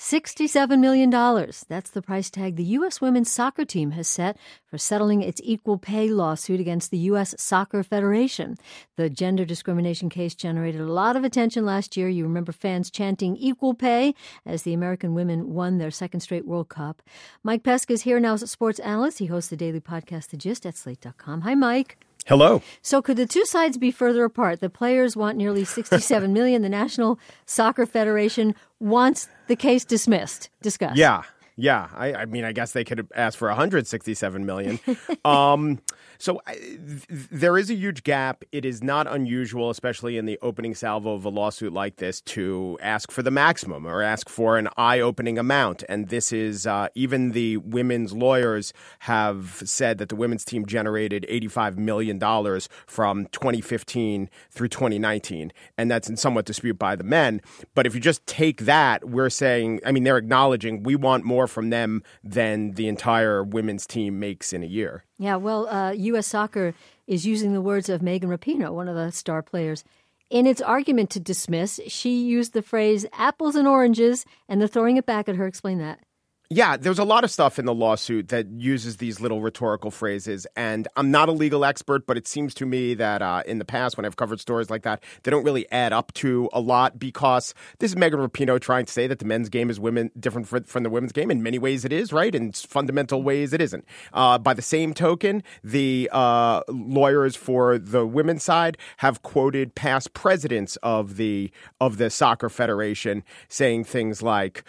$67 million. That's the price tag the U.S. women's soccer team has set for settling its equal pay lawsuit against the U.S. Soccer Federation. The gender discrimination case generated a lot of attention last year. You remember fans chanting equal pay as the American women won their second straight World Cup. Mike Pesca is here now as a sports analyst. He hosts the daily podcast, The Gist, at Slate.com. Hi, Mike. Hello. So could the two sides be further apart? The players want nearly $67 million. The National Soccer Federation wants the case dismissed. Discuss. Yeah. I mean, I guess they could ask for $167 million. So there is a huge gap. It is not unusual, especially in the opening salvo of a lawsuit like this, to ask for the maximum or ask for an eye-opening amount. And this is even the women's lawyers have said that the women's team generated $85 million from 2015 through 2019. And that's in somewhat dispute by the men. But if you just take that, we're saying, I mean, they're acknowledging we want more from them than the entire women's team makes in a year. Yeah, well, U.S. Soccer is using the words of Megan Rapinoe, one of the star players. In its argument to dismiss, she used the phrase apples and oranges, and they're throwing it back at her. Explain that. Yeah, there's a lot of stuff in the lawsuit that uses these little rhetorical phrases, and I'm not a legal expert, but it seems to me that in the past when I've covered stories like that, they don't really add up to a lot because this is Megan Rapinoe trying to say that the men's game is different from the women's game. In many ways it is, right? In fundamental ways it isn't. By the same token, the lawyers for the women's side have quoted past presidents of the Soccer Federation saying things like,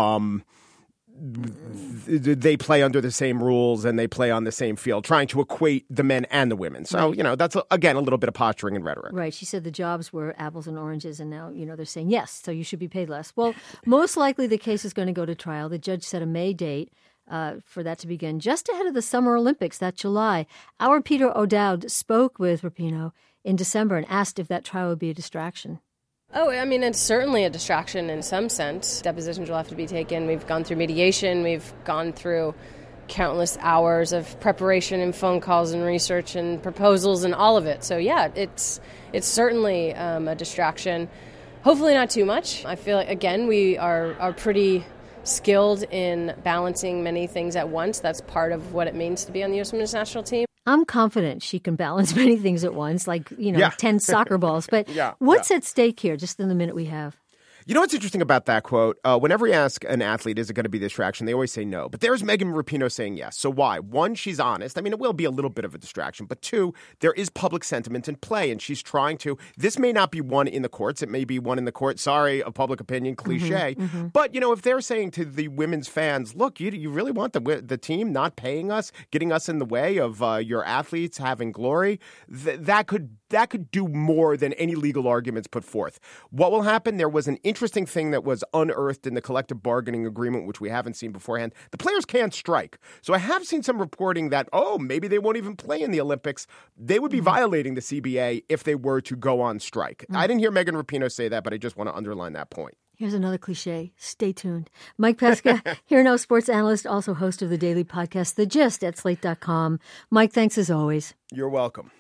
they play under the same rules and they play on the same field, trying to equate the men and the women. So, right. You know, that's, again, a little bit of posturing and rhetoric. Right. She said the jobs were apples and oranges, and now, they're saying, yes, so you should be paid less. Well, most likely the case is going to go to trial. The judge set a May date for that to begin just ahead of the Summer Olympics that July. Our Peter O'Dowd spoke with Rapinoe in December and asked if that trial would be a distraction. Oh, I mean, it's certainly a distraction in some sense. Depositions will have to be taken. We've gone through mediation. We've gone through countless hours of preparation and phone calls and research and proposals and all of it. So, yeah, it's certainly a distraction. Hopefully not too much. I feel like, again, we are pretty skilled in balancing many things at once. That's part of what it means to be on the U.S. Women's National Team. I'm confident she can balance many things at once, like, 10 soccer balls. But what's at stake here, just in the minute we have? You know what's interesting about that quote? Whenever you ask an athlete, is it going to be a distraction, they always say no. But there's Megan Rapinoe saying yes. So why? One, she's honest. I mean, it will be a little bit of a distraction. But two, there is public sentiment in play, and she's trying to. This may not be one in the courts. It may be one in the court. Sorry, a public opinion cliche. Mm-hmm. But, if they're saying to the women's fans, look, you really want the team not paying us, getting us in the way of your athletes having glory, that could do more than any legal arguments put forth. What will happen? There was an interesting thing that was unearthed in the collective bargaining agreement, which we haven't seen beforehand. The players can't strike. So I have seen some reporting that, maybe they won't even play in the Olympics. They would be violating the CBA if they were to go on strike. I didn't hear Megan Rapinoe say that, but I just want to underline that point. Here's another cliche. Stay tuned. Mike Pesca, here now sports analyst, also host of the daily podcast, The Gist, at Slate.com. Mike, thanks as always. You're welcome.